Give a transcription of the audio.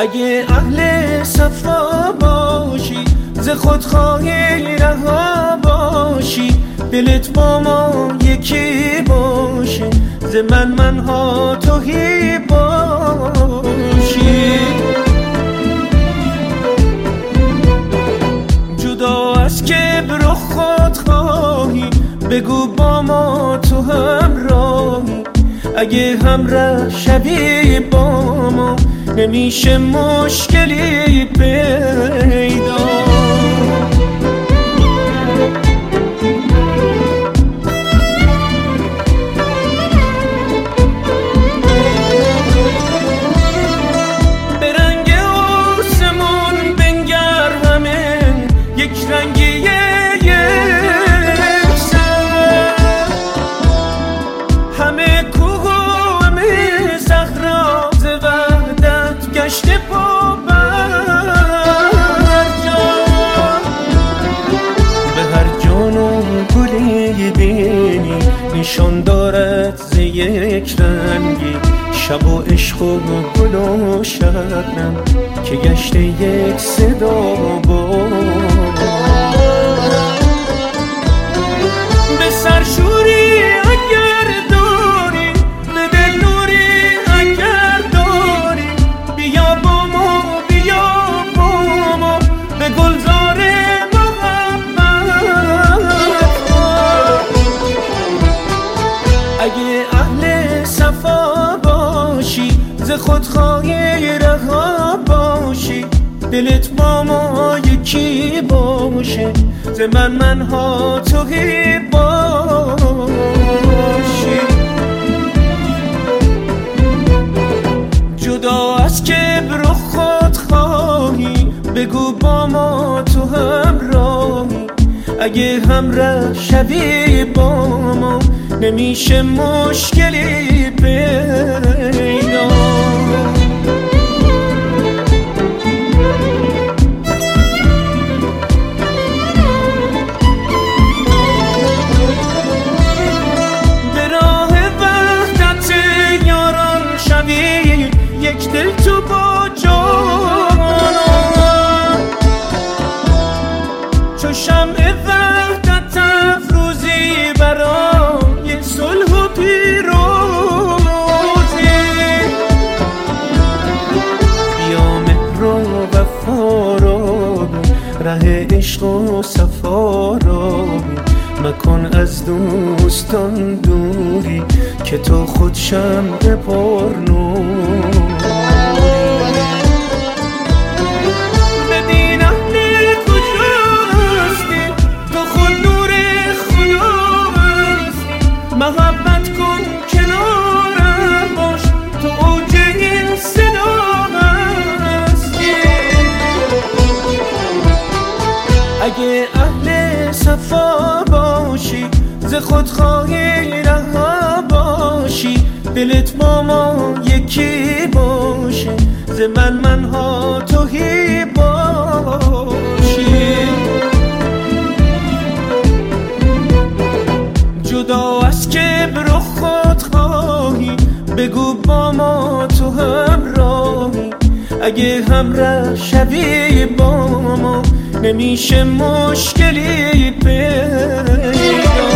اگه اهل صفا باشی، ز خودخواهی رها باشی، دلت با ما یکی باشه، ز منها توهی باشی. جدا از کبر و خودخواهی، بگو با ما تو همراهی. اگه همراه شوی با ما، نمیشه مشکلی پیدا. به رنگ آسمون بنگر، همه یک رنگی یکسر، همه کوه و همه صحرا، ز وحدت گشته پا بر جا. به هر جان و گلی بینی، نشان دارد ز یک رنگی. شب و عشق و گل و شبنم، که گشته یک صدا بود. به سرشوری اگر داری، به دل نوری اگر داری، بیا با ما، بیا با ما، به گلزار محبت. اگه اهل صفا باشی، ز خودخواهی رها باشی، دلت با ما یکی باشه، ز منها توهی باشی. جدا از کبر و خودخواهی، بگو با ما تو همراهی. اگه همراه شوی با ما، نمیشه مشکلی پیدا. به راه وحدت یاران شوی، یک دل تو با جانان، چو شمع وحدت افروزی برای صلح و پیروزی. بیا مهر و وفا را، ره عشق و صفا را، مکن از دوستان دوری، که تو خود شمع پرنوری. ببین اهل کجاستی، تو خود نور خداستی. محبت کن کنارم باش، تو اوج این صدا هستی. اگه اهل صفا باشی، ز خودخواهی رها باشی، دلت با ما یکی باشه، ز منها توهی باشی. جدا از کبر و خودخواهی، بگو با ما تو همراهی. اگه همراه شوی با ما، نمیشه مشکلی پیدا.